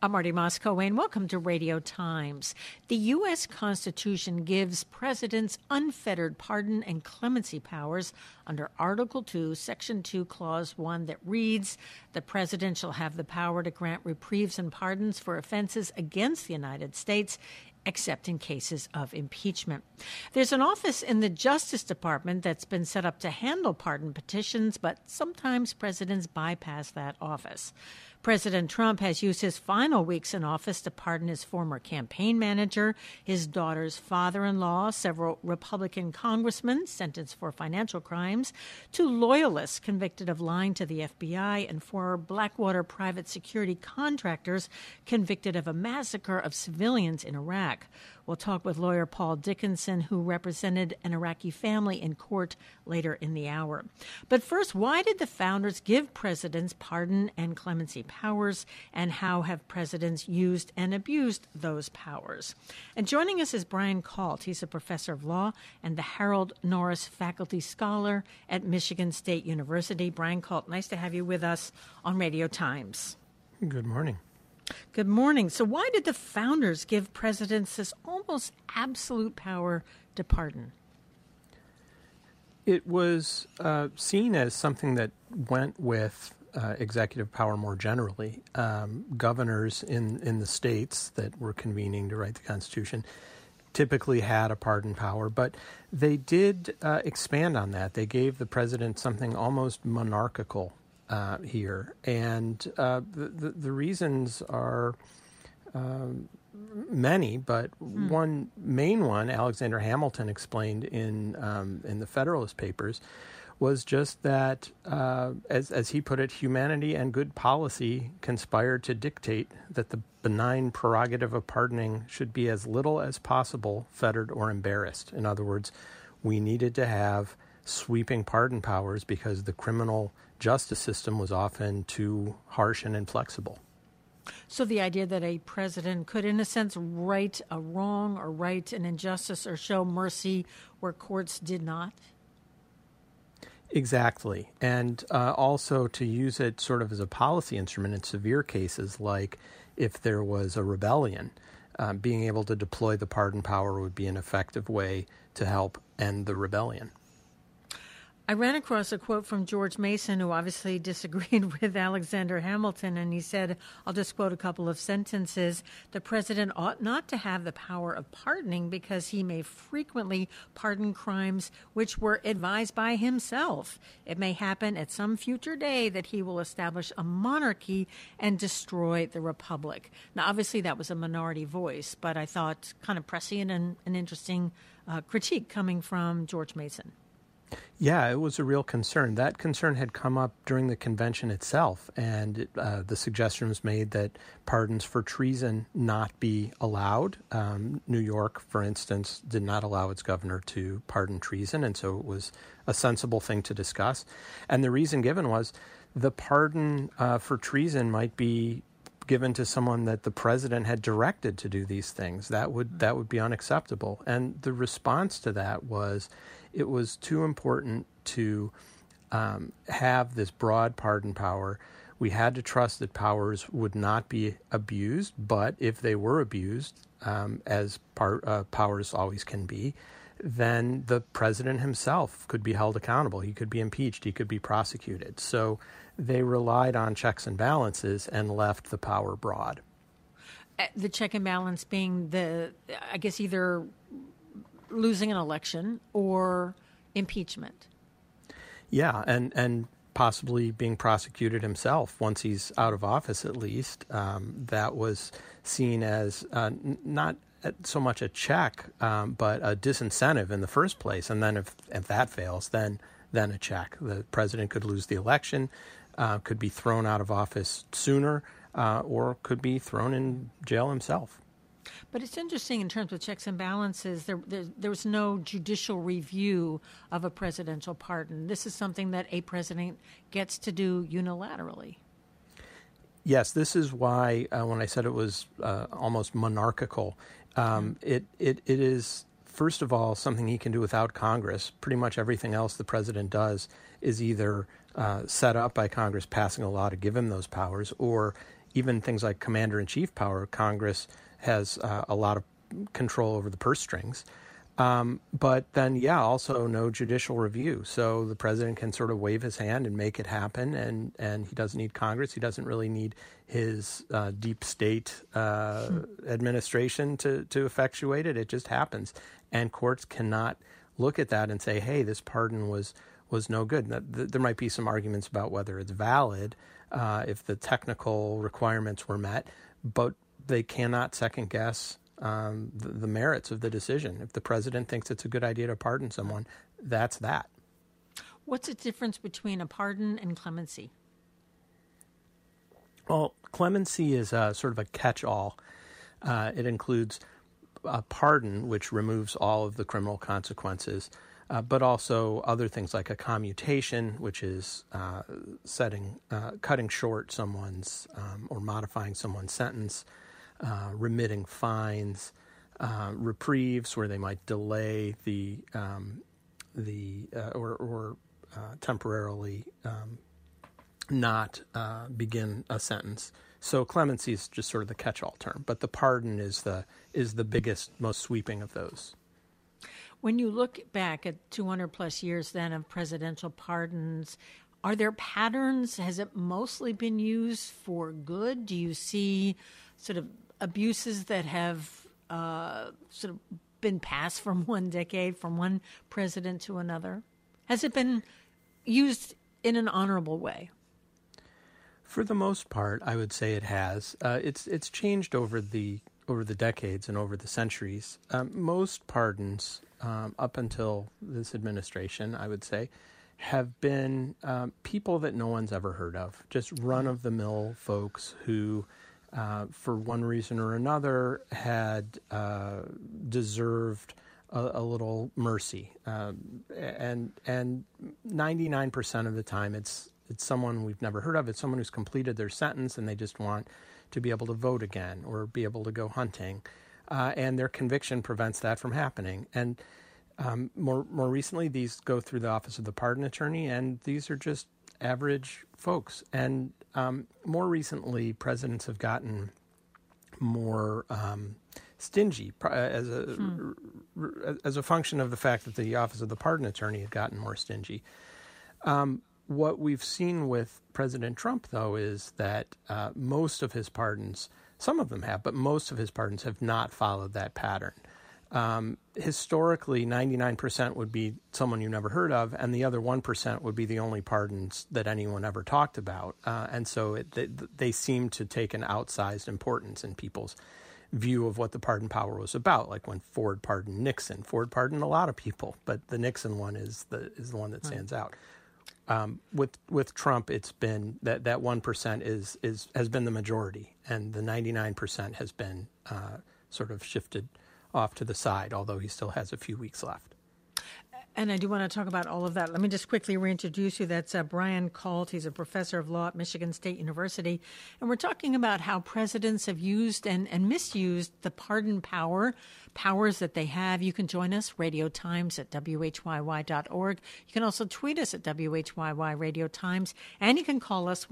I'm Marty Moscow, and welcome to Radio Times. The U.S. Constitution gives presidents unfettered pardon and clemency powers under Article 2, Section 2, Clause 1 that reads, the president shall have the power to grant reprieves and pardons for offenses against the United States, except in cases of impeachment. There's an office in the Justice Department that's been set up to handle pardon petitions, but sometimes presidents bypass that office. President Trump has used his final weeks in office to pardon his former campaign manager, his daughter's father-in-law, several Republican congressmen sentenced for financial crimes, 2 loyalists convicted of lying to the FBI, and 4 Blackwater private security contractors convicted of a massacre of civilians in Iraq. We'll talk with lawyer Paul Dickinson, who represented an Iraqi family in court later in the hour. But first, why did the founders give presidents pardon and clemency powers, and how have presidents used and abused those powers? And joining us is Brian Kalt. He's a professor of law and the Harold Norris Faculty Scholar at Michigan State University. Brian Kalt, nice to have you with us on Radio Times. Good morning. Good morning. So why did the founders give presidents this almost absolute power to pardon? It was seen as something that went with executive power more generally. Governors in the states that were convening to write the Constitution typically had a pardon power, but they did expand on that. They gave the president something almost monarchical here, and the reasons are many, but one main one, Alexander Hamilton explained in the Federalist Papers, was just that, as he put it, humanity and good policy conspired to dictate that the benign prerogative of pardoning should be as little as possible fettered or embarrassed. In other words, we needed to have sweeping pardon powers because the criminal justice system was often too harsh and inflexible. So the idea that a president could, in a sense, right a wrong or right an injustice or show mercy where courts did not? Exactly. And also to use it sort of as a policy instrument in severe cases, like if there was a rebellion, being able to deploy the pardon power would be an effective way to help end the rebellion. I ran across a quote from George Mason, who obviously disagreed with Alexander Hamilton, and he said, I'll just quote a couple of sentences, the president ought not to have the power of pardoning because he may frequently pardon crimes which were advised by himself. It may happen at some future day that he will establish a monarchy and destroy the republic. Now, obviously, that was a minority voice, but I thought kind of prescient and an interesting critique coming from George Mason. Yeah, it was a real concern. That concern had come up during the convention itself, and the suggestion was made that pardons for treason not be allowed. New York, for instance, did not allow its governor to pardon treason, and so it was a sensible thing to discuss. And the reason given was the pardon for treason might be given to someone that the president had directed to do these things. That would be unacceptable. And the response to that was it was too important to have this broad pardon power. We had to trust that powers would not be abused, but if they were abused, as powers always can be, then the president himself could be held accountable. He could be impeached. He could be prosecuted. So they relied on checks and balances and left the power broad. The check and balance being I guess, either losing an election or impeachment. Yeah, and possibly being prosecuted himself once he's out of office, at least. That was seen as not so much a check, but a disincentive in the first place. And then if that fails, then a check. The president could lose the election, could be thrown out of office sooner, or could be thrown in jail himself. But it's interesting in terms of checks and balances, there was no judicial review of a presidential pardon. This is something that a president gets to do unilaterally. Yes, this is why when I said it was almost monarchical, it is, first of all, something he can do without Congress. Pretty much everything else the president does is either set up by Congress passing a law to give him those powers, or even things like commander-in-chief power, Congress has a lot of control over the purse strings. But then, also no judicial review. So the president can sort of wave his hand and make it happen, and he doesn't need Congress. He doesn't really need his deep state administration to effectuate it. It just happens. And courts cannot look at that and say, hey, this pardon was no good. There might be some arguments about whether it's valid if the technical requirements were met, but they cannot second guess the merits of the decision. If the president thinks it's a good idea to pardon someone, that's that. What's the difference between a pardon and clemency? Well, clemency is sort of a catch-all. It includes a pardon, which removes all of the criminal consequences, but also other things like a commutation, which is cutting short someone's or modifying someone's sentence, remitting fines, reprieves, where they might delay or temporarily not begin a sentence. So clemency is just sort of the catch-all term, but the pardon is the biggest, most sweeping of those. When you look back at 200 plus years then of presidential pardons, are there patterns? Has it mostly been used for good? Do you see sort of abuses that have sort of been passed from one decade, from one president to another? Has it been used in an honorable way? For the most part, I would say it has. It's changed over the decades and over the centuries. Most pardons, up until this administration, I would say, have been people that no one's ever heard of, just run-of-the-mill folks who, for one reason or another, had deserved a little mercy. And 99% of the time, it's someone we've never heard of. It's someone who's completed their sentence and they just want to be able to vote again or be able to go hunting. And their conviction prevents that from happening. And more recently, these go through the Office of the Pardon Attorney, and these are just average folks. And more recently, presidents have gotten more stingy as a function of the fact that the Office of the Pardon Attorney had gotten more stingy. What we've seen with President Trump, though, is that most of his pardons, some of them have, but most of his pardons have not followed that pattern. Historically, 99% would be someone you never heard of, and the other 1% would be the only pardons that anyone ever talked about. And so they seem to take an outsized importance in people's view of what the pardon power was about. Like when Ford pardoned Nixon. Ford pardoned a lot of people, but the Nixon one is the one that stands out. With Trump, it's been that 1% has been the majority, and the 99% has been sort of shifted off to the side, although he still has a few weeks left. And I do want to talk about all of that. Let me just quickly reintroduce you. That's Brian Kalt. He's a professor of law at Michigan State University. And we're talking about how presidents have used and misused the pardon powers that they have. You can join us, Radio Times at WHYY.org. You can also tweet us at WHYY Radio Times. And you can call us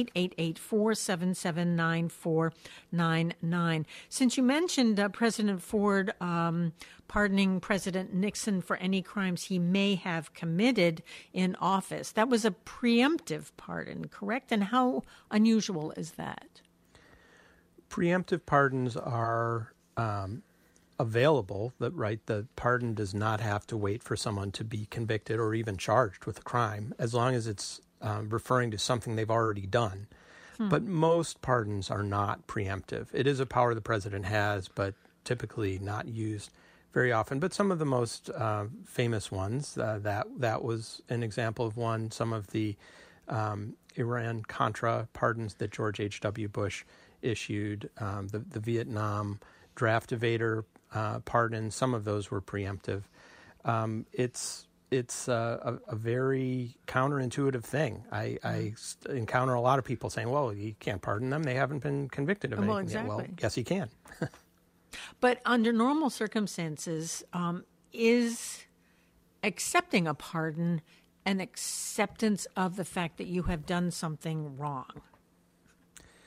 1-888-477-9499. Since you mentioned President Ford pardoning President Nixon for any crimes he may have committed in office, that was a preemptive pardon, correct? And how unusual is that? Preemptive pardons are available. The pardon does not have to wait for someone to be convicted or even charged with a crime, as long as it's referring to something they've already done. But most pardons are not preemptive. It is a power the president has, but typically not used very often. But some of the most famous ones, that was an example of one. Some of the Iran-Contra pardons that George H.W. Bush issued, the Vietnam draft evader pardons, some of those were preemptive. It's a very counterintuitive thing. I encounter a lot of people saying, well, you can't pardon them. They haven't been convicted of anything yet. Well, yes, you can. But under normal circumstances, is accepting a pardon an acceptance of the fact that you have done something wrong?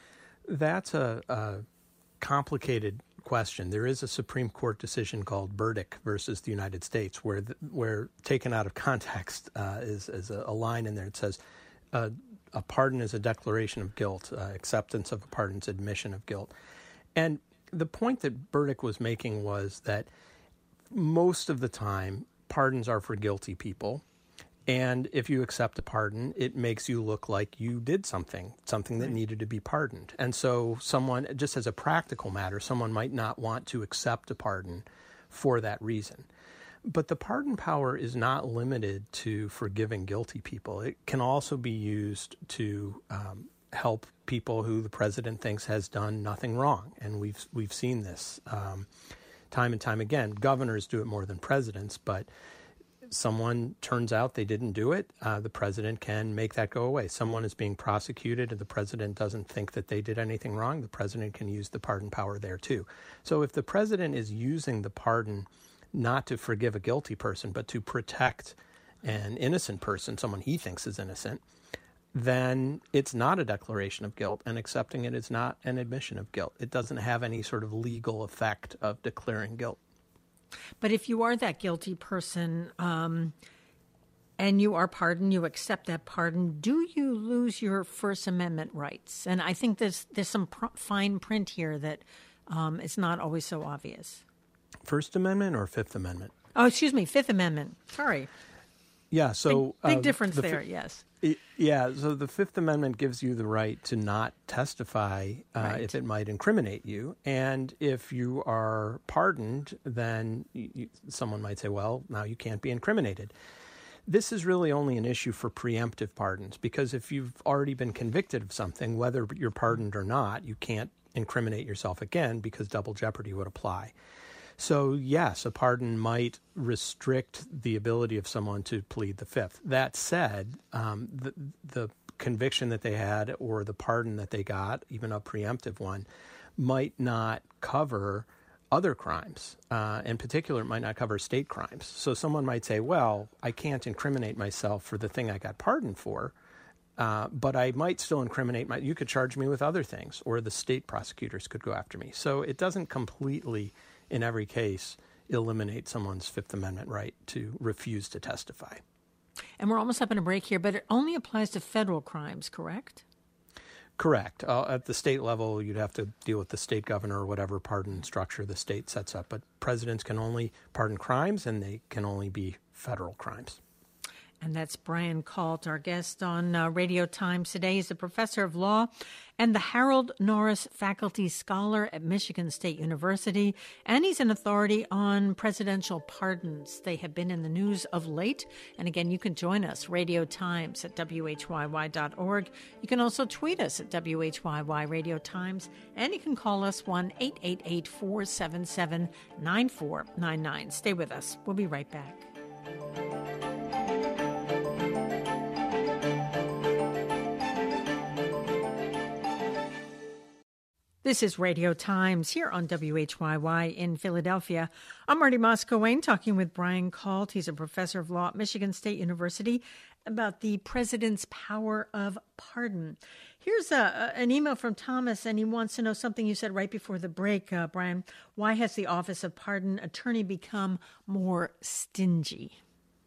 That's a complicated question. There is a Supreme Court decision called Burdick versus the United States, where taken out of context is a line in there. It says a pardon is a declaration of guilt, acceptance of a pardon is admission of guilt. And the point that Burdick was making was that most of the time, pardons are for guilty people. And if you accept a pardon, it makes you look like you did something that needed to be pardoned. And so someone, just as a practical matter, someone might not want to accept a pardon for that reason. But the pardon power is not limited to forgiving guilty people. It can also be used to help people who the president thinks has done nothing wrong. And we've seen this time and time again. Governors do it more than presidents, but someone turns out they didn't do it, the president can make that go away. Someone is being prosecuted and the president doesn't think that they did anything wrong, the president can use the pardon power there too. So if the president is using the pardon not to forgive a guilty person, but to protect an innocent person, someone he thinks is innocent, then it's not a declaration of guilt, and accepting it is not an admission of guilt. It doesn't have any sort of legal effect of declaring guilt. But if you are that guilty person and you are pardoned, you accept that pardon, do you lose your First Amendment rights? And I think there's some fine print here that is not always so obvious. First Amendment or Fifth Amendment? Oh, excuse me, Fifth Amendment. Sorry. Yeah, so big difference there, yes. So the Fifth Amendment gives you the right to not testify if it might incriminate you. And if you are pardoned, then someone might say, well, now you can't be incriminated. This is really only an issue for preemptive pardons, because if you've already been convicted of something, whether you're pardoned or not, you can't incriminate yourself again because double jeopardy would apply. So, yes, a pardon might restrict the ability of someone to plead the Fifth. That said, the conviction that they had or the pardon that they got, even a preemptive one, might not cover other crimes. In particular, it might not cover state crimes. So someone might say, well, I can't incriminate myself for the thing I got pardoned for, but I might still incriminate you could charge me with other things, or the state prosecutors could go after me. So it doesn't completely, in every case, eliminate someone's Fifth Amendment right to refuse to testify. And we're almost up on a break here, but it only applies to federal crimes, correct? Correct. At the state level, you'd have to deal with the state governor or whatever pardon structure the state sets up. But presidents can only pardon crimes, and they can only be federal crimes. And that's Brian Kalt, our guest on Radio Times today. He's a professor of law and the Harold Norris Faculty Scholar at Michigan State University. And he's an authority on presidential pardons. They have been in the news of late. And again, you can join us, Radio Times at WHYY.org. You can also tweet us at WHYY Radio Times. And you can call us 1-888-477-9499. Stay with us. We'll be right back. This is Radio Times here on WHYY in Philadelphia. I'm Marty Moscowain talking with Brian Kalt. He's a professor of law at Michigan State University about the president's power of pardon. Here's an email from Thomas, and he wants to know something you said right before the break, Brian. Why has the Office of Pardon Attorney become more stingy?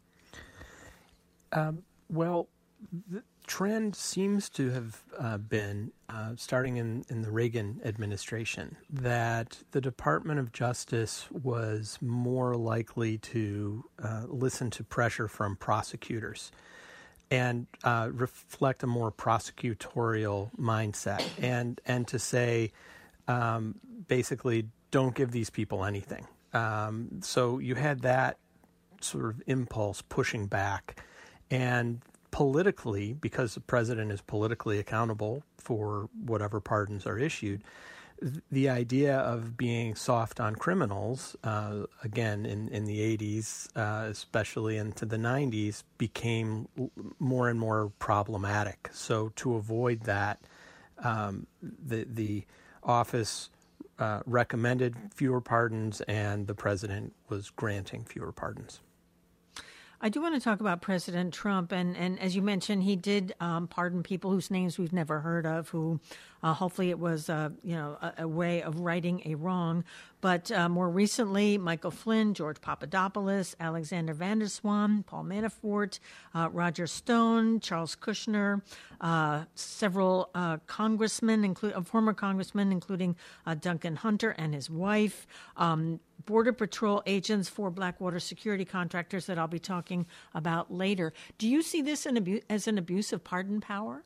Well, the trend seems to have been, starting in the Reagan administration, that the Department of Justice was more likely to listen to pressure from prosecutors and reflect a more prosecutorial mindset and to say, basically, don't give these people anything. So you had that sort of impulse pushing back. And politically, because the president is politically accountable for whatever pardons are issued, the idea of being soft on criminals, again, in the 80s, especially into the 90s, became more and more problematic. So to avoid that, the office recommended fewer pardons, and the president was granting fewer pardons. I do want to talk about President Trump, and as you mentioned, he did pardon people whose names we've never heard of, who Hopefully it was, a way of righting a wrong. But more recently, Michael Flynn, George Papadopoulos, Alexander Van der Swaan, Paul Manafort, Roger Stone, Charles Kushner, several congressmen, former congressmen, including Duncan Hunter and his wife, Border Patrol agents, 4 Blackwater security contractors that I'll be talking about later. Do you see this as an abuse of pardon power?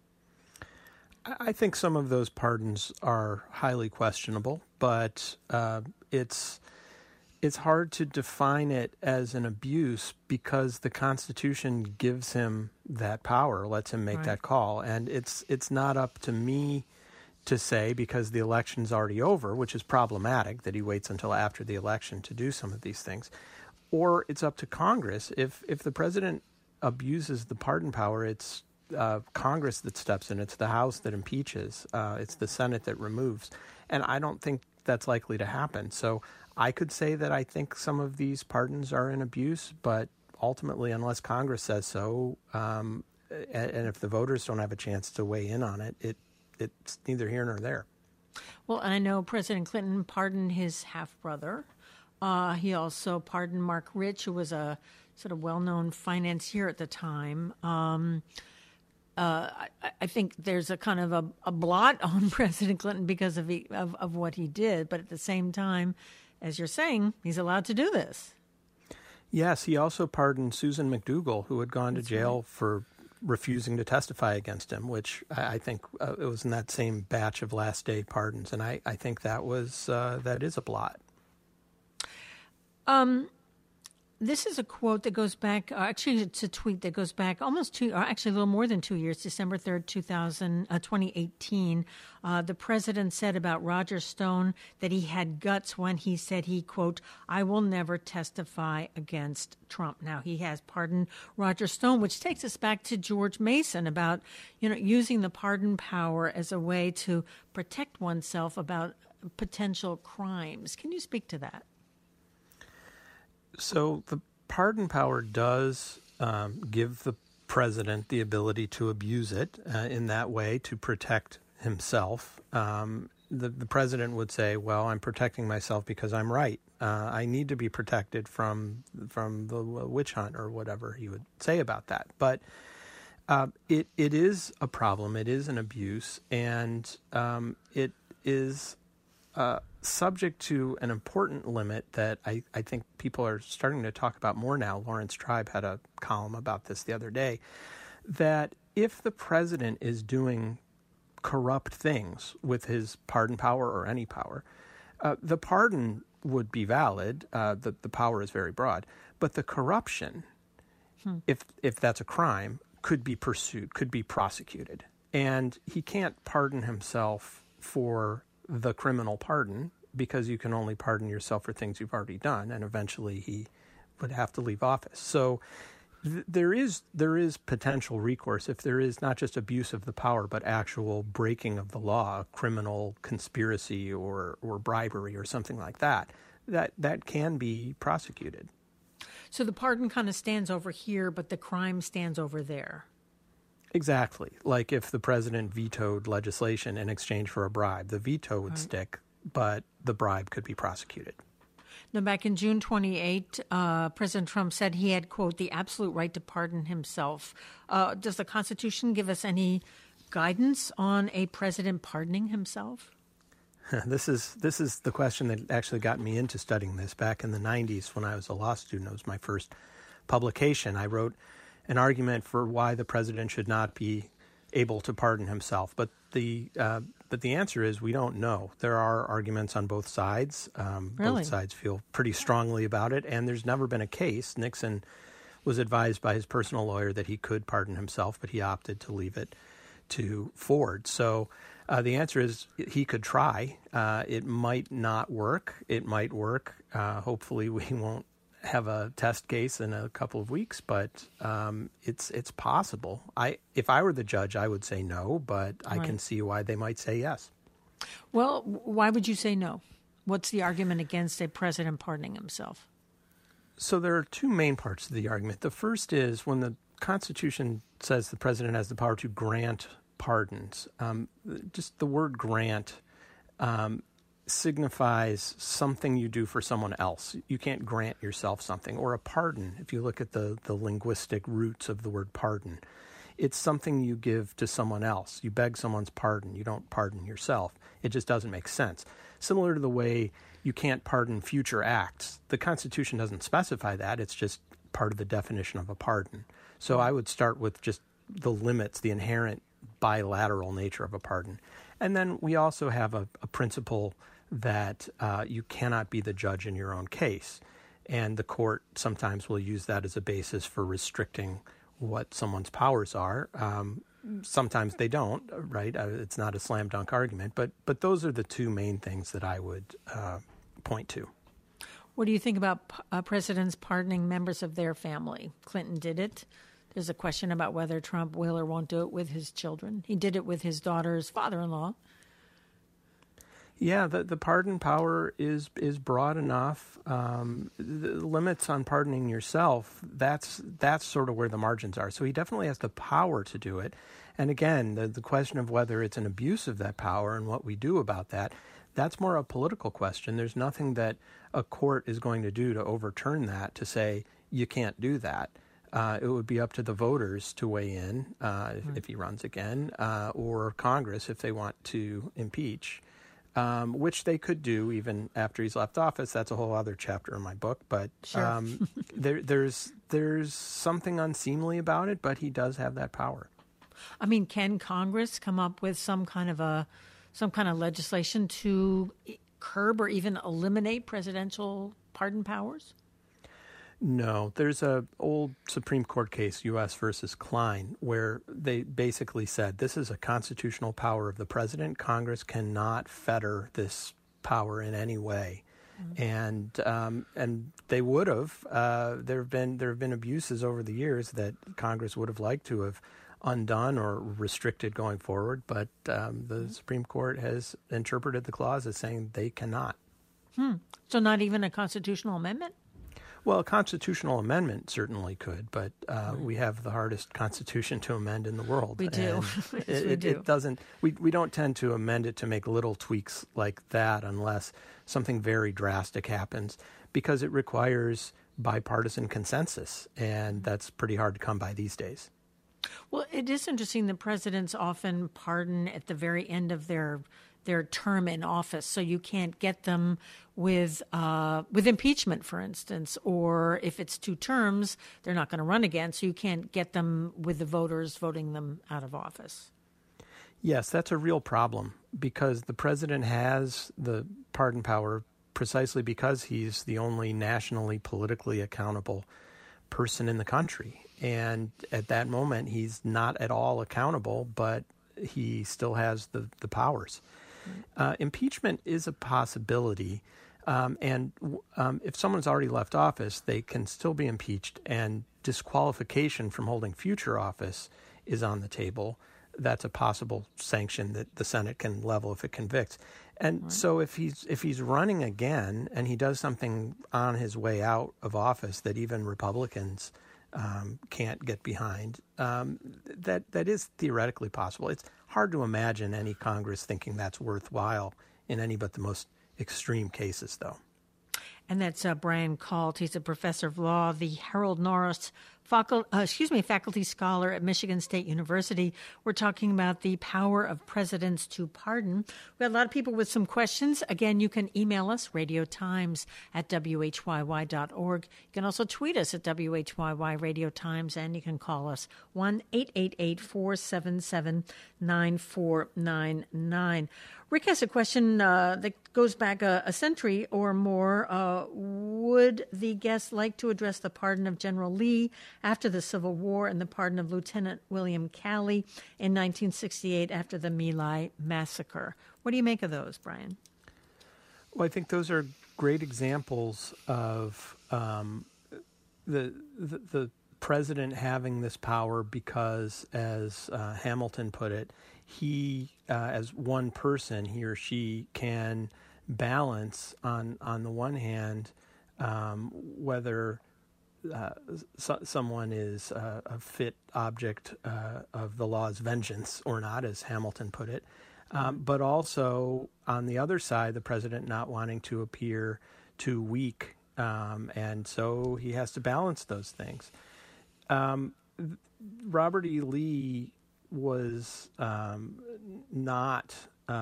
I think some of those pardons are highly questionable, but it's hard to define it as an abuse because the Constitution gives him that power, lets him make that call, and it's not up to me to say, because the election's already over, which is problematic that he waits until after the election to do some of these things, or it's up to Congress. If the president abuses the pardon power, it's Congress that steps in. It's the House that impeaches. It's the Senate that removes. And I don't think that's likely to happen. So I could say that I think some of these pardons are an abuse, but ultimately, unless Congress says so, and if the voters don't have a chance to weigh in on it, it's neither here nor there. Well, I know President Clinton pardoned his half-brother. He also pardoned Mark Rich, who was a sort of well-known financier at the time. I think there's a kind of a blot on President Clinton because of what he did. But at the same time, as you're saying, he's allowed to do this. Yes, he also pardoned Susan McDougal, who had gone to jail for refusing to testify against him, which I think it was in that same batch of last day pardons. And I think that is a blot. This is a quote that goes back, actually it's a tweet that goes back almost actually a little more than 2 years, December 3rd, 2018. The president said about Roger Stone that he had guts when he said he, quote, "I will never testify against Trump." Now, he has pardoned Roger Stone, which takes us back to George Mason about, using the pardon power as a way to protect oneself about potential crimes. Can you speak to that? So the pardon power does give the president the ability to abuse it in that way to protect himself. The president would say, well, I'm protecting myself because I'm right. I need to be protected from the witch hunt or whatever he would say about that. But it is a problem. It is an abuse. And it is subject to an important limit that I think people are starting to talk about more now. Lawrence Tribe had a column about this the other day, that if the president is doing corrupt things with his pardon power or any power, the pardon would be valid. The power is very broad. But the corruption, if that's a crime, could be pursued, could be prosecuted. And he can't pardon himself for the criminal pardon, because you can only pardon yourself for things you've already done, and eventually he would have to leave office. So there is potential recourse if there is not just abuse of the power, but actual breaking of the law, criminal conspiracy or bribery or something like that. That can be prosecuted. So the pardon kind of stands over here, but the crime stands over there. Exactly. Like if the president vetoed legislation in exchange for a bribe, the veto would stick, but the bribe could be prosecuted. Now, back in June 28, President Trump said he had, quote, the absolute right to pardon himself. Does the Constitution give us any guidance on a president pardoning himself? This is the question that actually got me into studying this. Back in the 90s when I was a law student, it was my first publication. I wrote an argument for why the president should not be able to pardon himself. But the answer is we don't know. There are arguments on both sides. Really? Both sides feel pretty strongly about it, and there's never been a case. Nixon was advised by his personal lawyer that he could pardon himself, but he opted to leave it to Ford. So the answer is he could try. It might not work. It might work. Hopefully we won't have a test case in a couple of weeks, but it's possible. If I were the judge, I would say no, but I can see why they might say yes. Well, why would you say no? What's the argument against a president pardoning himself? So there are two main parts to the argument. The first is when the Constitution says the president has the power to grant pardons. Just the word grant signifies something you do for someone else. You can't grant yourself something. Or a pardon, if you look at the linguistic roots of the word pardon, it's something you give to someone else. You beg someone's pardon. You don't pardon yourself. It just doesn't make sense. Similar to the way you can't pardon future acts. The Constitution doesn't specify that. It's just part of the definition of a pardon. So I would start with just the limits, the inherent bilateral nature of a pardon. And then we also have a principle that you cannot be the judge in your own case. And the court sometimes will use that as a basis for restricting what someone's powers are. Sometimes they don't, right? It's not a slam dunk argument, but those are the two main things that I would point to. What do you think about presidents pardoning members of their family? Clinton did it. There's a question about whether Trump will or won't do it with his children. He did it with his daughter's father-in-law. Yeah, the pardon power is broad enough. The limits on pardoning yourself, that's sort of where the margins are. So he definitely has the power to do it. And again, the question of whether it's an abuse of that power and what we do about that, that's more a political question. There's nothing that a court is going to do to overturn that, to say you can't do that. It would be up to the voters to weigh in if he runs again, or Congress if they want to impeach. Which they could do even after he's left office. That's a whole other chapter in my book. But sure. there's something unseemly about it, but he does have that power. I mean, can Congress come up with some kind of legislation to curb or even eliminate presidential pardon powers? No, there's a old Supreme Court case, U.S. versus Klein, where they basically said this is a constitutional power of the president. Congress cannot fetter this power in any way, and they would have. There have been abuses over the years that Congress would have liked to have undone or restricted going forward, but the Supreme Court has interpreted the clause as saying they cannot. So not even a constitutional amendment? Well, a constitutional amendment certainly could, but we have the hardest constitution to amend in the world. We do. Yes, we do. It doesn't. We don't tend to amend it to make little tweaks like that unless something very drastic happens, because it requires bipartisan consensus, and that's pretty hard to come by these days. Well, it is interesting that presidents often pardon at the very end of their term in office, so you can't get them with impeachment, for instance, or if it's 2 terms, they're not going to run again, so you can't get them with the voters voting them out of office. Yes, that's a real problem, because the president has the pardon power precisely because he's the only nationally politically accountable person in the country. And at that moment, he's not at all accountable, but he still has the powers. Impeachment is a possibility, and if someone's already left office, they can still be impeached, and disqualification from holding future office is on the table. That's a possible sanction that the Senate can level if it convicts. And so if he's running again and he does something on his way out of office that even Republicans can't get behind, that is theoretically possible. It's hard to imagine any Congress thinking that's worthwhile in any but the most extreme cases, though. And that's Brian Kalt. He's a professor of law, the Harold Norris faculty scholar at Michigan State University. We're talking about the power of presidents to pardon. We have a lot of people with some questions. Again, you can email us, radiotimes@whyy.org. You can also tweet us at WHYY Radio Times, and you can call us 1-888-477-9499. Rick has a question that goes back a century or more. Would the guest like to address the pardon of General Lee after the Civil War and the pardon of Lieutenant William Calley in 1968 after the My Lai massacre? What do you make of those, Brian? Well, I think those are great examples of the president having this power because, as Hamilton put it, he, as one person, he or she can balance on the one hand whether someone is a fit object of the law's vengeance or not, as Hamilton put it. But also, on the other side, the president not wanting to appear too weak. And so he has to balance those things. Robert E. Lee was not...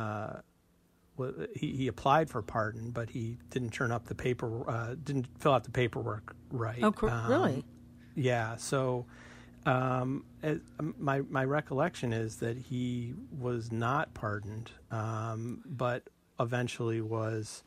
he applied for pardon, but he didn't turn up the paper, didn't fill out the paperwork right. Oh, really? Yeah. So my recollection is that he was not pardoned, but eventually was.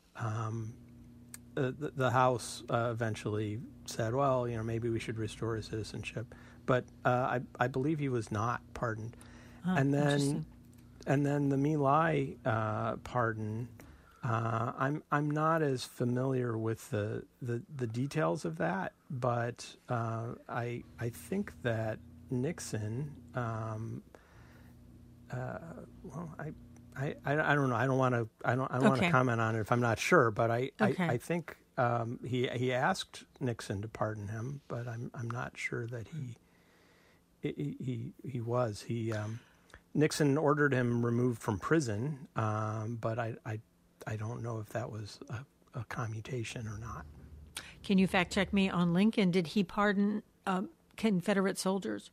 The House eventually said, well, maybe we should restore his citizenship, but I believe he was not pardoned, and then. And then the My Lai pardon, I'm not as familiar with the details of that, but I think that Nixon, I don't know. I don't want to comment on it if I'm not sure, but I think he asked Nixon to pardon him, but I'm not sure that he was. Nixon ordered him removed from prison, but I don't know if that was a commutation or not. Can you fact check me on Lincoln? Did he pardon Confederate soldiers?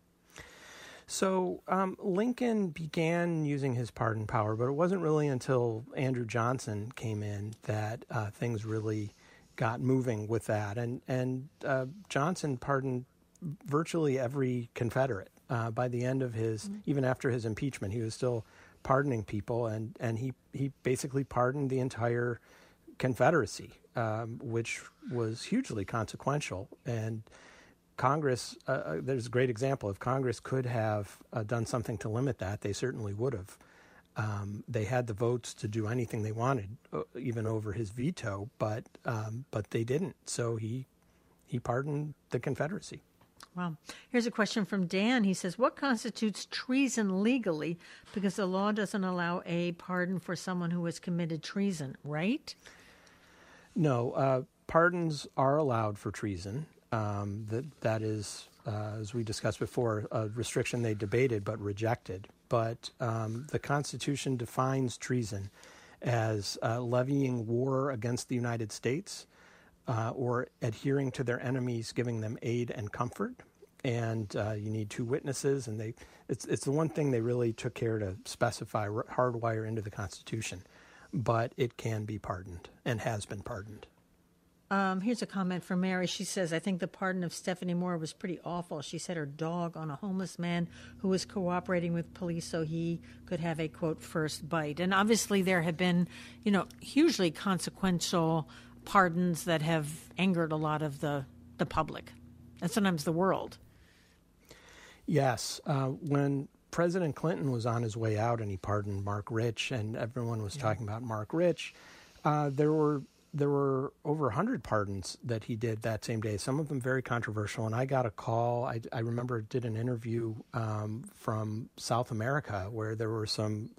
So Lincoln began using his pardon power, but it wasn't really until Andrew Johnson came in that things really got moving with that. And Johnson pardoned virtually every Confederate. By the end of even after his impeachment, he was still pardoning people, and he basically pardoned the entire Confederacy, which was hugely consequential. And Congress, there's a great example. If Congress could have done something to limit that, they certainly would have. They had the votes to do anything they wanted, even over his veto, but they didn't. So he pardoned the Confederacy. Wow. Here's a question from Dan. He says, what constitutes treason legally? Because the law doesn't allow a pardon for someone who has committed treason, right? No. Pardons are allowed for treason. That is, as we discussed before, a restriction they debated but rejected. But the Constitution defines treason as levying war against the United States, or adhering to their enemies, giving them aid and comfort. And you need two witnesses, and it's the one thing they really took care to specify, hardwire into the Constitution. But it can be pardoned and has been pardoned. Here's a comment from Mary. She says, I think the pardon of Stephanie Moore was pretty awful. She set her dog on a homeless man who was cooperating with police so he could have a, quote, first bite. And obviously there have been, hugely consequential pardons that have angered a lot of the public and sometimes the world. Yes. When President Clinton was on his way out and he pardoned Mark Rich, and everyone was talking about Mark Rich, there were over 100 pardons that he did that same day, some of them very controversial. And I got a call. I remember did an interview from South America where there were some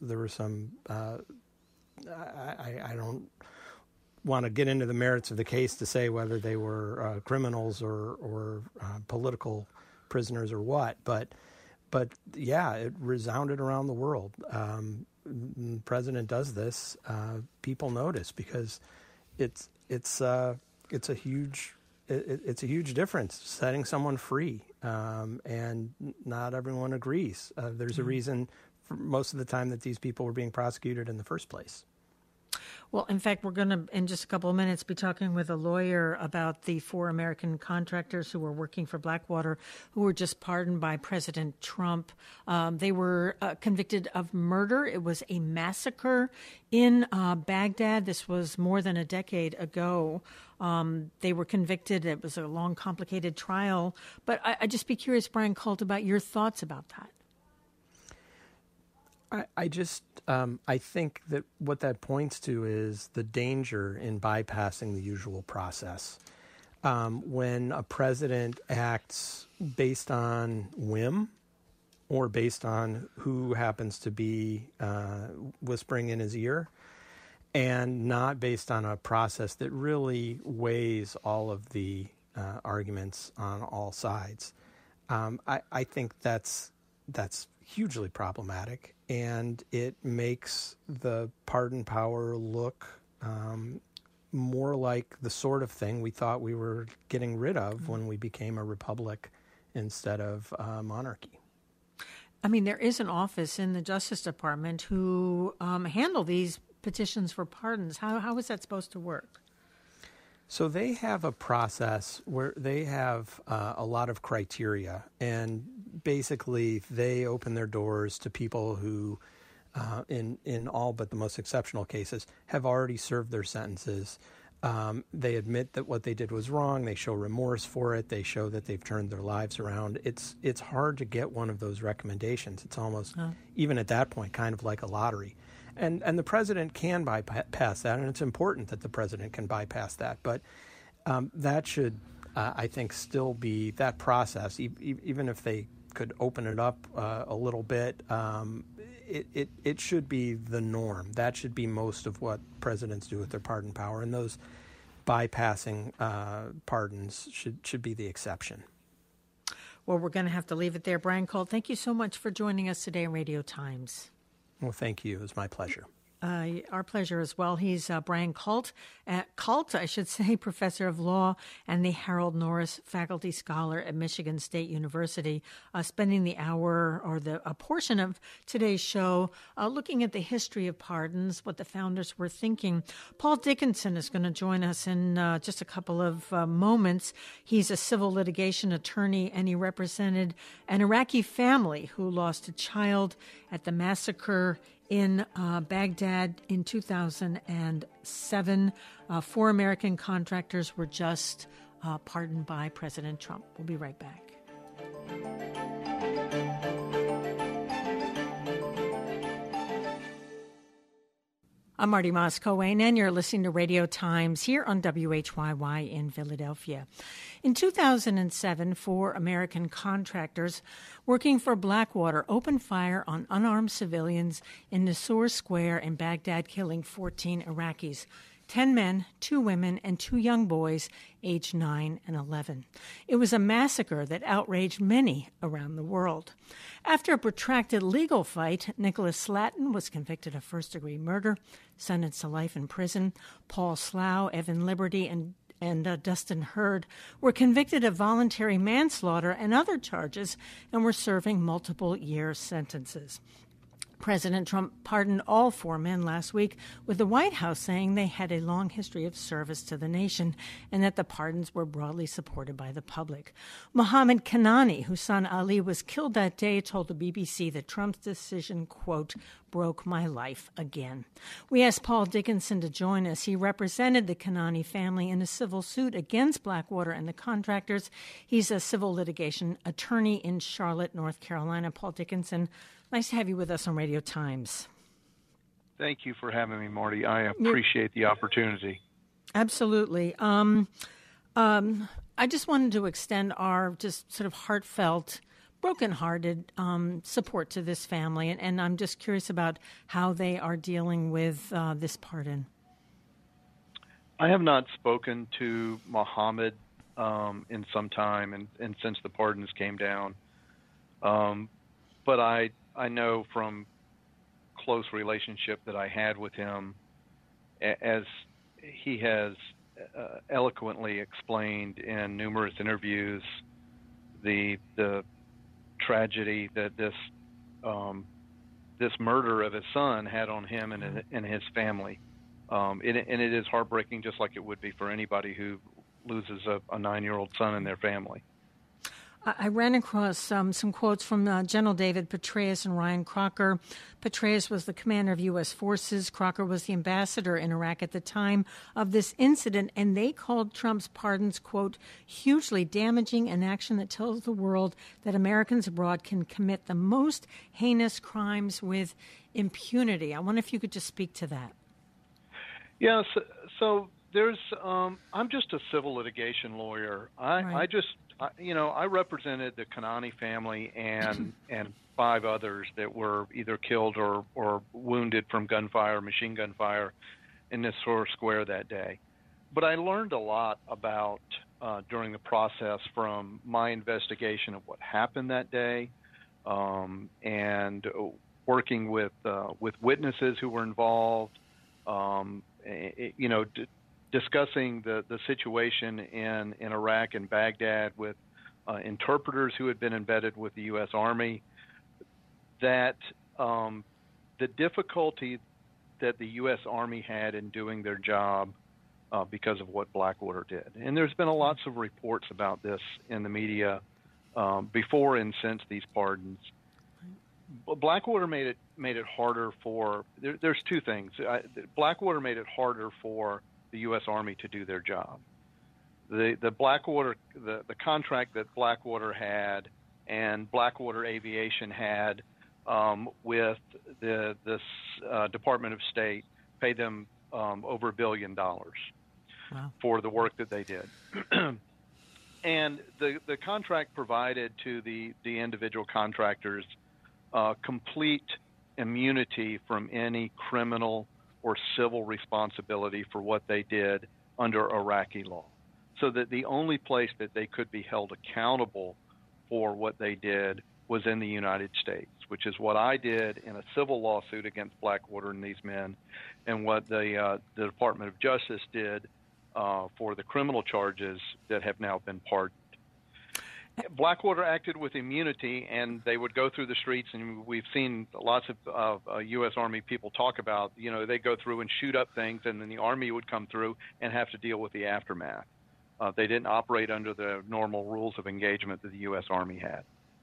I don't want to get into the merits of the case to say whether they were criminals or political prisoners or what, but yeah, it resounded around the world. The president does this, people notice because it's a huge difference setting someone free, and not everyone agrees. There's a reason for most of the time that these people were being prosecuted in the first place. Well, in fact, we're going to, in just a couple of minutes, be talking with a lawyer about the 4 American contractors who were working for Blackwater who were just pardoned by President Trump. They were convicted of murder. It was a massacre in Baghdad. This was more than a decade ago. They were convicted. It was a long, complicated trial. But I'd just be curious, Brian Colt, about your thoughts about that. I think that what that points to is the danger in bypassing the usual process. When a president acts based on whim or based on who happens to be whispering in his ear, and not based on a process that really weighs all of the arguments on all sides. I think that's hugely problematic, and it makes the pardon power look more like the sort of thing we thought we were getting rid of when we became a republic instead of monarchy. I mean, there is an office in the Justice Department who handle these petitions for pardons. How is that supposed to work? So they have a process where they have a lot of criteria, and basically they open their doors to people who, in all but the most exceptional cases, have already served their sentences. They admit that what they did was wrong. They show remorse for it. They show that they've turned their lives around. It's hard to get one of those recommendations. It's almost, even at that point, kind of like a lottery. And the president can bypass that, and it's important that the president can bypass that. But that should, I think, still be that process, even if they could open it up a little bit. It should be the norm. That should be most of what presidents do with their pardon power, and those bypassing pardons should be the exception. Well, we're going to have to leave it there. Brian Colt, thank you so much for joining us today on Radio Times. Well, thank you. It was my pleasure. Our pleasure as well. He's Brian Colt, professor of law and the Harold Norris Faculty Scholar at Michigan State University, spending the hour or a portion of today's show looking at the history of pardons, what the founders were thinking. Paul Dickinson is going to join us in just a couple of moments. He's a civil litigation attorney, and he represented an Iraqi family who lost a child at the massacre in Baghdad in 2007. 4 American contractors were just pardoned by President Trump. We'll be right back. I'm Marty Moss-Coane, and you're listening to Radio Times here on WHYY in Philadelphia. In 2007, 4 American contractors working for Blackwater opened fire on unarmed civilians in Nisour Square in Baghdad, killing 14 Iraqis. 10 men, 2 women, and 2 young boys aged 9 and 11. It was a massacre that outraged many around the world. After a protracted legal fight, Nicholas Slatton was convicted of first-degree murder, sentenced to life in prison. Paul Slough, Evan Liberty, and Dustin Hurd were convicted of voluntary manslaughter and other charges and were serving multiple-year sentences. President Trump pardoned all 4 men last week, with the White House saying they had a long history of service to the nation and that the pardons were broadly supported by the public. Mohammed Kanani, whose son Ali was killed that day, told the BBC that Trump's decision, quote, broke my life again. We asked Paul Dickinson to join us. He represented the Kanani family in a civil suit against Blackwater and the contractors. He's a civil litigation attorney in Charlotte, North Carolina. Paul Dickinson, nice to have you with us on Radio Times. Thank you for having me, Marty. I appreciate the opportunity. Absolutely. I just wanted to extend our just sort of heartfelt, brokenhearted support to this family, and I'm just curious about how they are dealing with this pardon. I have not spoken to Mohammed in some time, and since the pardons came down, but I know from close relationship that I had with him, as he has eloquently explained in numerous interviews, the tragedy that this murder of his son had on him and his family. And it is heartbreaking, just like it would be for anybody who loses a 9-year-old son in their family. I ran across some quotes from General David Petraeus and Ryan Crocker. Petraeus was the commander of U.S. forces. Crocker was the ambassador in Iraq at the time of this incident, and they called Trump's pardons, quote, hugely damaging, an action that tells the world that Americans abroad can commit the most heinous crimes with impunity. I wonder if you could just speak to that. Yes. So there's I'm just a civil litigation lawyer. I represented the Kanani family and 5 others that were either killed or wounded from gunfire, machine gun fire in Nisour Square that day. But I learned a lot about during the process, from my investigation of what happened that day, and working with witnesses who were involved, discussing the situation in Iraq and Baghdad with interpreters who had been embedded with the U.S. Army, that the difficulty that the U.S. Army had in doing their job because of what Blackwater did. And there's been lots of reports about this in the media before and since these pardons. Blackwater made it harder for. There's two things. Blackwater made it harder for the U.S. Army to do their job. The Blackwater, the contract that Blackwater had and Blackwater Aviation had with the Department of State paid them over $1 billion for the work that they did. And the contract provided to the individual contractors complete immunity from any criminal or civil responsibility for what they did under Iraqi law, so that the only place that they could be held accountable for what they did was in the United States, which is what I did in a civil lawsuit against Blackwater and these men, and what the Department of Justice did for the criminal charges that have now been pardoned. Blackwater acted with immunity, and they would go through the streets, and we've seen lots of U.S. Army people talk about, they go through and shoot up things, and then the Army would come through and have to deal with the aftermath. They didn't operate under the normal rules of engagement that the U.S. Army had.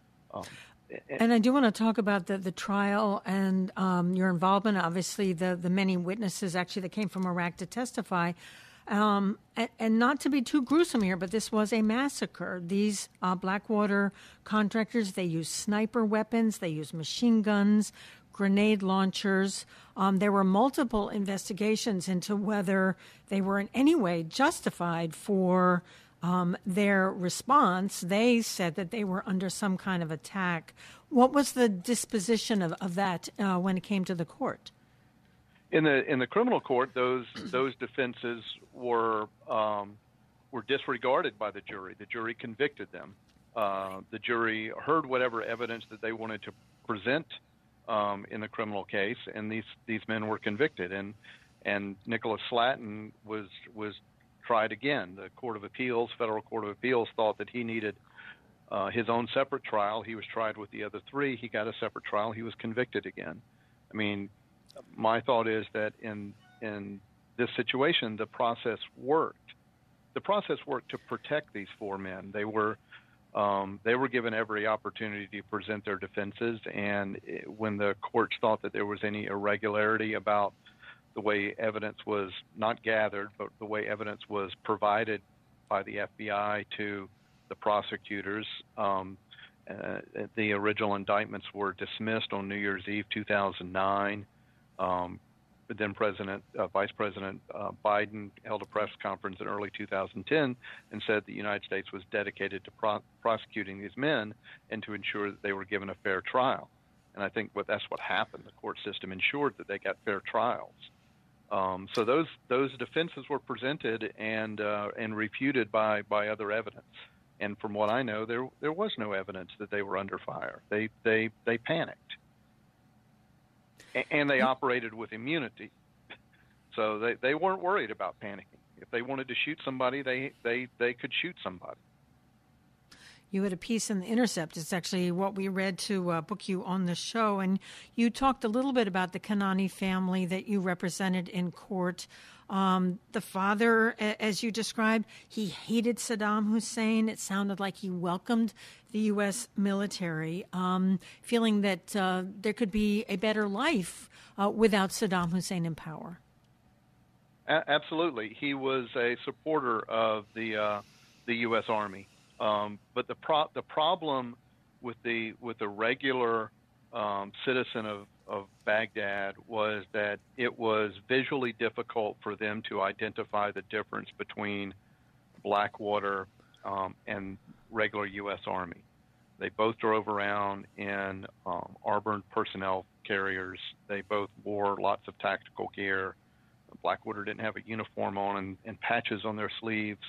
And I do want to talk about the trial and your involvement. Obviously, the many witnesses actually that came from Iraq to testify. And not to be too gruesome here, but this was a massacre. These Blackwater contractors, they used sniper weapons, they used machine guns, grenade launchers. There were multiple investigations into whether they were in any way justified for their response. They said that they were under some kind of attack. What was the disposition of that when it came to the court? In the criminal court, those defenses were disregarded by the jury. The jury convicted them. The jury heard whatever evidence that they wanted to present in the criminal case, and these men were convicted. And Nicholas Slatton was tried again. The Court of Appeals, Federal Court of Appeals, thought that he needed his own separate trial. He was tried with the other three. He got a separate trial. He was convicted again. I mean, my thought is that in this situation, the process worked. The process worked to protect these four men. They were given every opportunity to present their defenses, and when the courts thought that there was any irregularity about the way evidence was not gathered, but the way evidence was provided by the FBI to the prosecutors, the original indictments were dismissed on New Year's Eve 2009. But then Vice President Biden held a press conference in early 2010 and said the United States was dedicated to prosecuting these men and to ensure that they were given a fair trial. And I think that's what happened. The court system ensured that they got fair trials. So those defenses were presented and refuted by other evidence. And from what I know, there was no evidence that they were under fire. They panicked. And they operated with immunity, so they weren't worried about panicking. If they wanted to shoot somebody, they could shoot somebody. You had a piece in The Intercept. It's actually what we read to book you on the show, and you talked a little bit about the Kanani family that you represented in court. The father, as you described, he hated Saddam Hussein. It sounded like he welcomed the U.S. military, feeling that there could be a better life without Saddam Hussein in power. Absolutely. He was a supporter of the U.S. Army. But the problem with the regular citizen of Baghdad was that it was visually difficult for them to identify the difference between Blackwater and regular U.S. Army. They both drove around in armored personnel carriers. They both wore lots of tactical gear. Blackwater didn't have a uniform on and patches on their sleeves.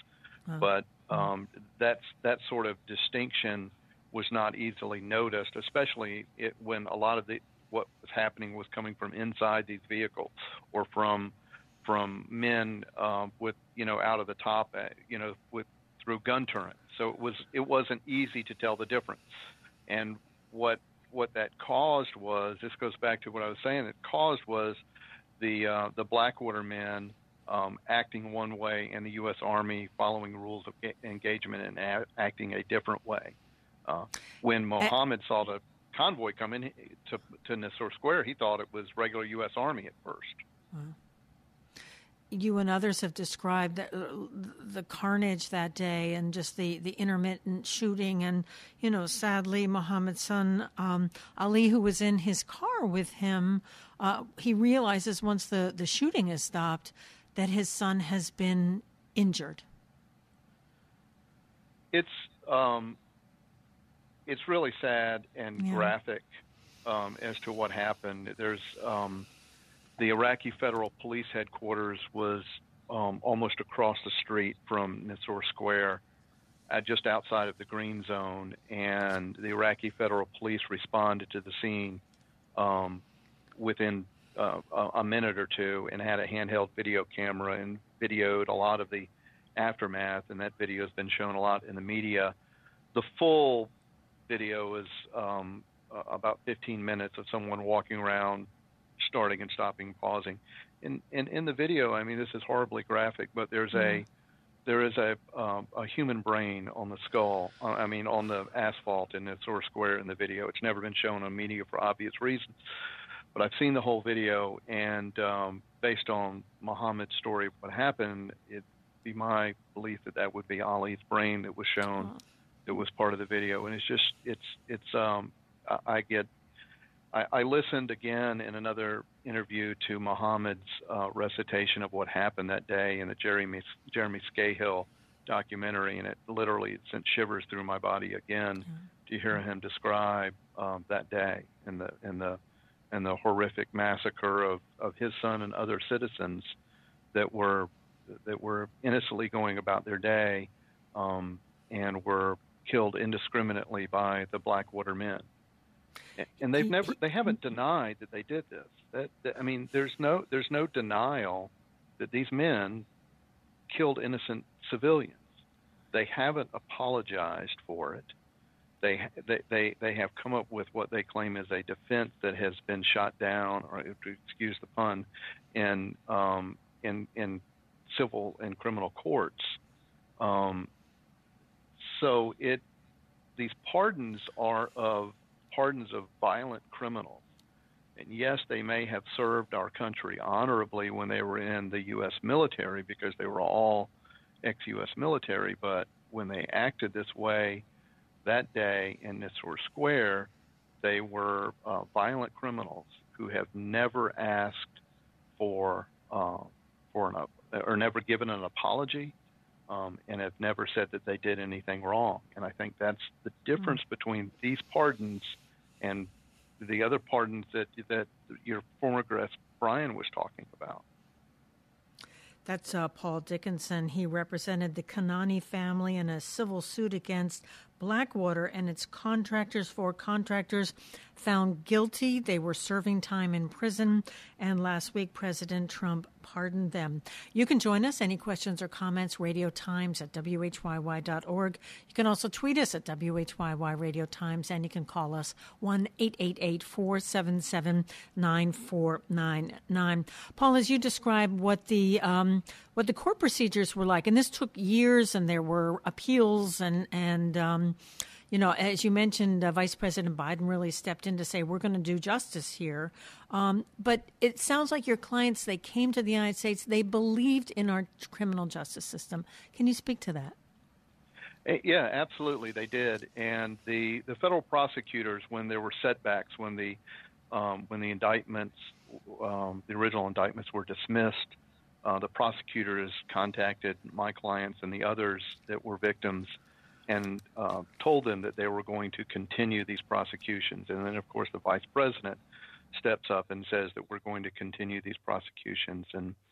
But that sort of distinction was not easily noticed, especially when a lot of what was happening was coming from inside these vehicles or from men with out of the top through gun turrets. So it wasn't easy to tell the difference. And what that caused was, this goes back to what I was saying, it caused was the Blackwater men acting one way and the U.S. Army following rules of engagement and acting a different way. When Mohammed saw the convoy come in to Nisour Square, he thought it was regular U.S. Army at first. Wow. You and others have described the carnage that day and just the intermittent shooting. And, sadly, Mohammed's son, Ali, who was in his car with him, he realizes once the shooting is stopped that his son has been injured. It's really sad and graphic as to what happened. There's the Iraqi Federal Police headquarters was almost across the street from Nisour Square, just outside of the green zone, and the Iraqi Federal Police responded to the scene within a minute or two and had a handheld video camera and videoed a lot of the aftermath, and that video has been shown a lot in the media. The full video is about 15 minutes of someone walking around, starting and stopping, pausing. In the video, I mean, this is horribly graphic, but there is a human brain on the skull. On the asphalt in Nisour Square in the video. It's never been shown on media for obvious reasons. But I've seen the whole video, and based on Mohammed's story of what happened, it'd be my belief that would be Ali's brain that was shown. Oh. That was part of the video, and I listened again in another interview to Mohammed's recitation of what happened that day in the Jeremy Scahill documentary, and it literally sent shivers through my body again to hear him describe that day and the horrific massacre of his son and other citizens that were innocently going about their day and were killed indiscriminately by the Blackwater men. And they haven't denied that they did this. There's no denial that these men killed innocent civilians. They haven't apologized for it. They have come up with what they claim is a defense that has been shot down, or to excuse the pun, in civil and criminal courts. So these pardons are pardons of violent criminals. And yes, they may have served our country honorably when they were in the U.S. military, because they were all ex-U.S. military, but when they acted this way that day in Nisour Square, they were violent criminals who have never asked or never given an apology, and have never said that they did anything wrong. And I think that's the difference between these pardons and the other pardons that your former guest Brian was talking about. That's Paul Dickinson. He represented the Kanani family in a civil suit against Blackwater and its contractors. 4 contractors found guilty. They were serving time in prison, and last week President Trump pardoned them. You can join us. Any questions or comments, Radio Times at WHYY.org. You can also tweet us at WHYY Radio Times, and you can call us 1-888-477-9499. Paul, as you describe what the court procedures were like, and this took years, and there were appeals, and as you mentioned, Vice President Biden really stepped in to say, we're going to do justice here. But it sounds like your clients, they came to the United States, they believed in our criminal justice system. Can you speak to that? Yeah, absolutely, they did. And the federal prosecutors, when there were setbacks, when the indictments, the original indictments were dismissed, the prosecutors contacted my clients and the others that were victims and told them that they were going to continue these prosecutions. And then, of course, the vice president steps up and says that we're going to continue these prosecutions. And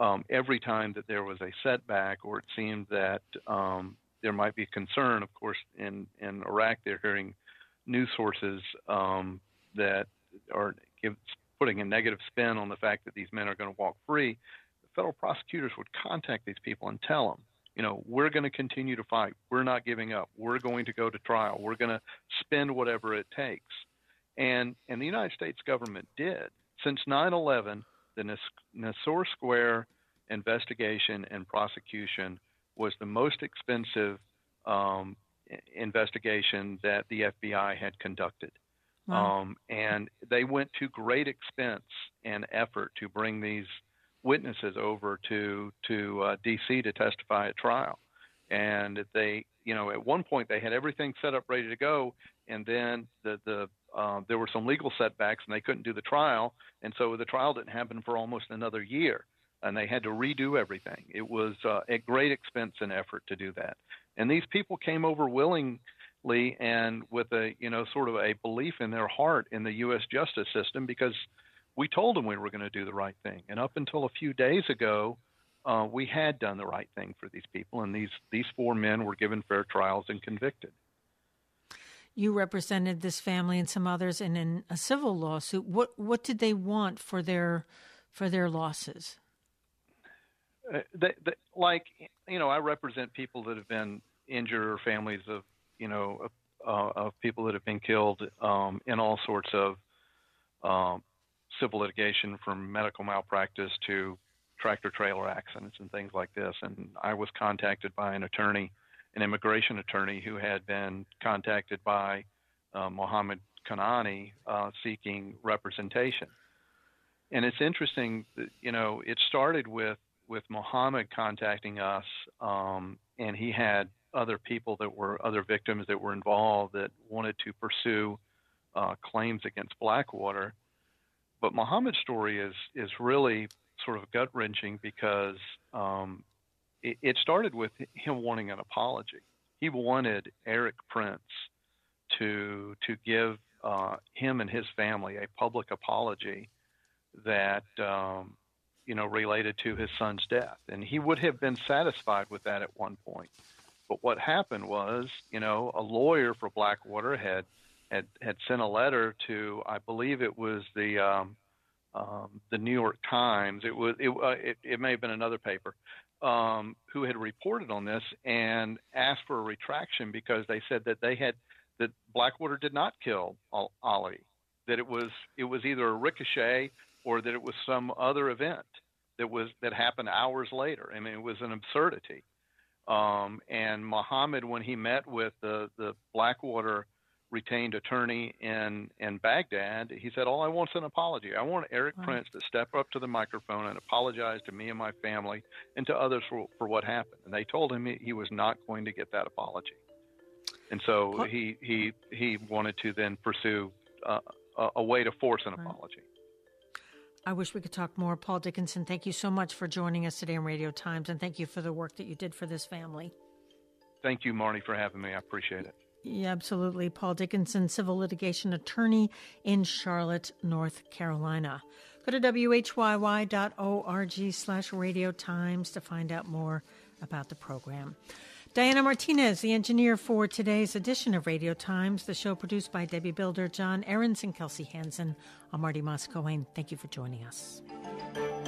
every time that there was a setback or it seemed that there might be concern, of course, in Iraq, they're hearing news sources that are putting a negative spin on the fact that these men are going to walk free. The federal prosecutors would contact these people and tell them, we're going to continue to fight. We're not giving up. We're going to go to trial. We're going to spend whatever it takes. And the United States government did. Since 9/11, the Nisour Square investigation and prosecution was the most expensive investigation that the FBI had conducted. Wow. And they went to great expense and effort to bring these witnesses over to D.C. to testify at trial. And they, at one point they had everything set up ready to go, and then there were some legal setbacks and they couldn't do the trial, and so the trial didn't happen for almost another year, and they had to redo everything. It was at great expense and effort to do that. And these people came over willingly and with a sort of a belief in their heart in the U.S. justice system, because we told them we were going to do the right thing. And up until a few days ago, we had done the right thing for these people, and these 4 men were given fair trials and convicted. You represented this family and some others in a civil lawsuit. What did they want for their losses? I represent people that have been injured or families of people that have been killed in all sorts of civil litigation, from medical malpractice to tractor-trailer accidents and things like this. And I was contacted by an immigration attorney who had been contacted by Mohammed Kanani seeking representation. And it's interesting that, it started with Mohammed contacting us, and he had other victims that were involved that wanted to pursue claims against Blackwater. But Mohammed's story is really sort of gut-wrenching because it started with him wanting an apology. He wanted Erik Prince to give him and his family a public apology that related to his son's death, and he would have been satisfied with that at one point. But what happened was, a lawyer for Blackwater had sent a letter to, I believe it was the New York Times. It may have been another paper, who had reported on this and asked for a retraction because they said that that Blackwater did not kill Ali, that it was either a ricochet or that it was some other event that happened hours later. I mean, it was an absurdity. And Mohammed, when he met with the Blackwater retained attorney in Baghdad, he said, all I want is an apology. I want Erik Prince to step up to the microphone and apologize to me and my family and to others for what happened. And they told him he was not going to get that apology. And so he wanted to then pursue a way to force an apology. I wish we could talk more. Paul Dickinson, thank you so much for joining us today on Radio Times, and thank you for the work that you did for this family. Thank you, Marnie, for having me. I appreciate it. Yeah, absolutely. Paul Dickinson, civil litigation attorney in Charlotte, North Carolina. Go to whyy.org/Radio Times to find out more about the program. Diana Martinez, the engineer for today's edition of Radio Times, the show produced by Debbie Builder, John Ahrens, and Kelsey Hansen. I'm Marty Moscoe. Thank you for joining us.